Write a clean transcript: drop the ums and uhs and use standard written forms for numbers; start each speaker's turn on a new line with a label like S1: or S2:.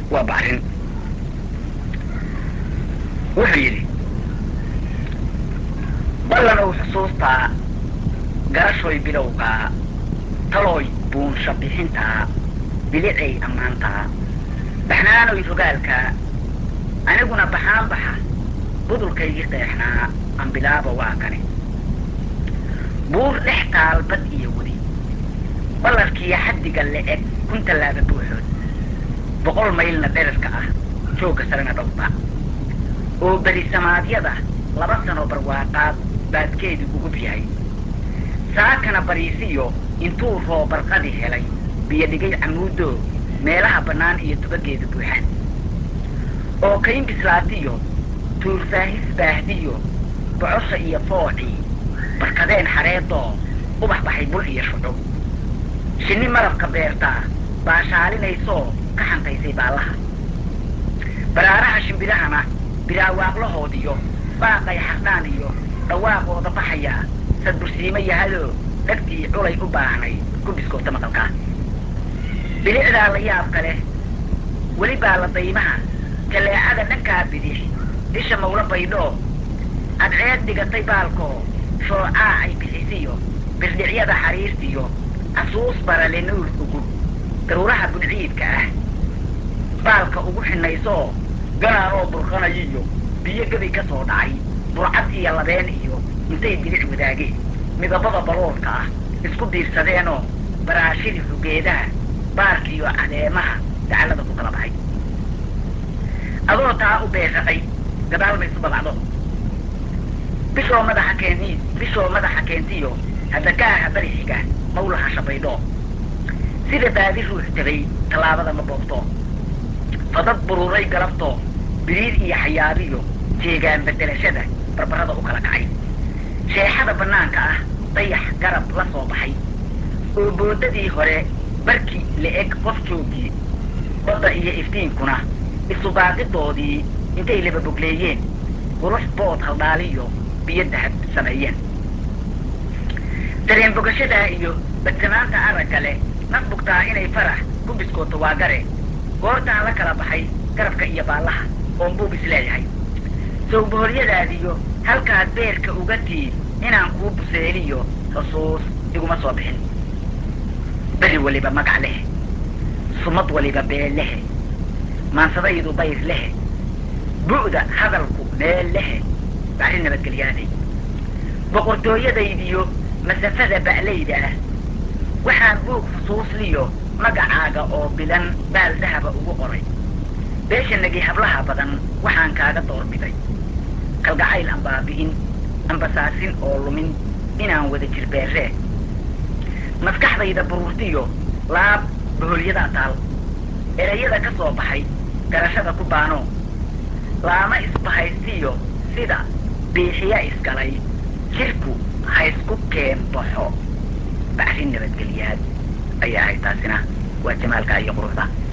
S1: وبعرين وحيري بلنو حصوصتا قرشوي بلوغا تلوي بون شبيحنتا بلعي أمانتا بحنانو يفقالكا أنا قنا بحان بحا بدل كي قيحنا أم بلابا واكني بور لحتا البدء يودي بلركي حد قال لك كنت لابا بوحود بقول ميلنا درسكا جوغا سرنا دوطا وبري سماد يدا لبسنا برواقات بعد كيدي وقبيهي ساكنا بريسيو انتو رو برقدي هلي بيدقي عمودو ميلها بنان iyo tubageeda buuxan oo kayn bislaatiyo tuurfaahis baahdiyo bocosha iyo fooci barkadeen xareedo ubax baxay bul iyo shucub shinni marabka beerta baashaalinayso ka xantaysay baalaha baraaraha shimbirahana biraawaaqlahoodiyo baaqay xaqnaan iyo dhawaaqooda baxaya sadbursiima yahado dhagtii culay u baahnay ku biskoota maqalkaa bilicdaa la yaabka leh weli baa la daymaha jaleecada dhankaa bidix isha mawla baydhoo adceed dhigatay baalkoo shoocaa ay bixisiyo birdhicyada xariirtiyo asuus barale nuur ugub daruuraha bunciidka ah baalka ugu xinaysoo ganaanoo burqanayiyo biyo gebi ka soo dhacay burcad iyo labeen iyo intay bilic wadaageen midabada baloolka ah isku diirsadeenoo baraashiri rugeedaha baarkiyo cadeemaha dacallada ku kala baxay adoo taa u beesaqay gadaal bay isu babacdo bishoo madaxa keentiyo hadakaaha bari xiga mawlaha shabaydho sida baadi ruux tegay tallaabada ma boobto fadad buruuray galabto biriir iyo xayaabiyo jeegaan bedelashada barbarada u kala kacay sheexada bannaanka ah dayax garab la soo baxay oo boodadii hore barki la-eg qof joogii badda iyo iftiinkuna isubaaqidoodii intay laba bogleeyeen qurux bood haldhaaliyo biyo dahab sameeyeen dareen bogashadaa iyo badsamaanta aragga leh naf bugtaa inay farax ku biskooto waa gare goortaan la kala baxay garabka iyo baallaha oon buub is leeyahay sawbohoryadaadiyo halkaad beerka uga tiid inaan kuu buseeliyo xusuus iguma soo bixin beri waliba magac leh sumad waliba beel lehe maansadaydu bayr lehe bu'da hadalku meel lehe bacrin nabadgelyaanay boqortooyadaydiyo masafada ba'layda ah waxaan buug xusuusliyo magacaaga oo bilan baal dahaba ugu qoray beeshanagii hablaha badan waxaan kaaga doorbiday kalgacayl aan baabi'in ambasaasin oo lumin inaan wada jirbeeree maskaxdayda buruurtiyo laab boholyadaa taal erayada ka soo baxay garashada ku baano laama isbahaystiyo sida biixiya isgalay jirku haysku keen baxo bacrin nabadgelyaad ayaa ahay taasina waa jamaalka iyo quruxda